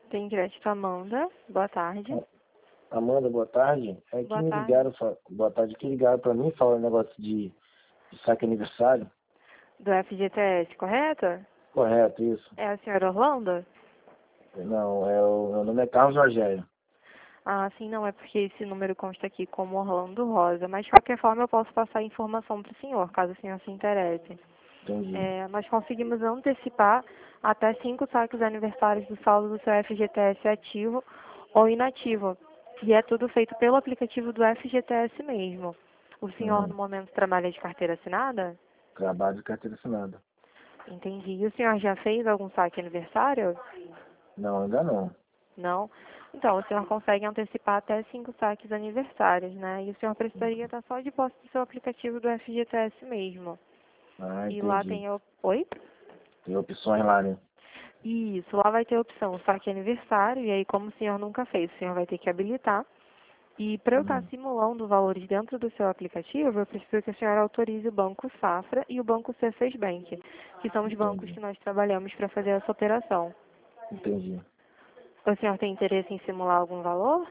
Tem crédito Amanda. Boa tarde. Amanda, boa tarde. É que Boa me tarde. ligaram, boa tarde, que ligaram para mim falando negócio de saque aniversário. Do FGTS, correto? Correto, isso. É a senhora Orlando? Não, meu nome é Carlos Rogério. Ah, sim, não, é porque esse número consta aqui como Orlando Rosa, mas de qualquer forma eu posso passar a informação para o senhor, caso o senhor se interesse. Entendi. Nós conseguimos antecipar até 5 saques aniversários do saldo do seu FGTS ativo ou inativo. E é tudo feito pelo aplicativo do FGTS mesmo. O senhor, no momento, trabalha de carteira assinada? Trabalho de carteira assinada. Entendi. E o senhor já fez algum saque aniversário? Não, ainda não. Não? Então, o senhor consegue antecipar até 5 saques aniversários, né? E o senhor precisaria estar só de posse do seu aplicativo do FGTS mesmo. Ah, E lá entendi. tem Oi? Tem opções lá, né? Isso, lá vai ter a opção saque aniversário, e aí como o senhor nunca fez, o senhor vai ter que habilitar. E para eu estar simulando valores dentro do seu aplicativo, eu preciso que a senhora autorize o Banco Safra e o Banco C6 Bank, que são os bancos que nós trabalhamos para fazer essa operação. Entendi. O senhor tem interesse em simular algum valor?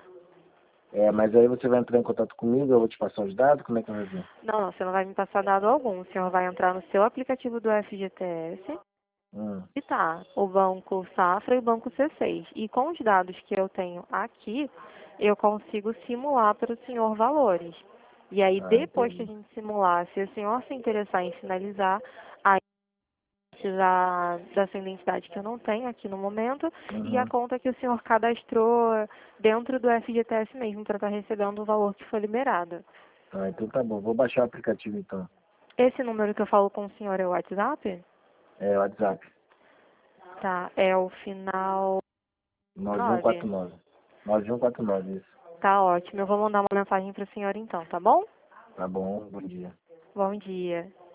Mas aí você vai entrar em contato comigo, eu vou te passar os dados, como é que vai ver? Não, não, você não vai me passar dado algum. O senhor vai entrar no seu aplicativo do FGTS e tá o Banco Safra e o Banco C6. E com os dados que eu tenho aqui, eu consigo simular para o senhor valores. E aí, depois que a gente simular, se o senhor se interessar em finalizar, aí precisar da sua identidade que eu não tenho aqui no momento e a conta que o senhor cadastrou dentro do FGTS mesmo para estar recebendo o valor que foi liberado. Ah, então tá bom. Vou baixar o aplicativo então. Esse número que eu falo com o senhor é o WhatsApp? É o WhatsApp. Tá, é o final 9. 9149. 9149, isso. Tá ótimo, eu vou mandar uma mensagem para o senhor então, tá bom? Tá bom, bom dia. Bom dia.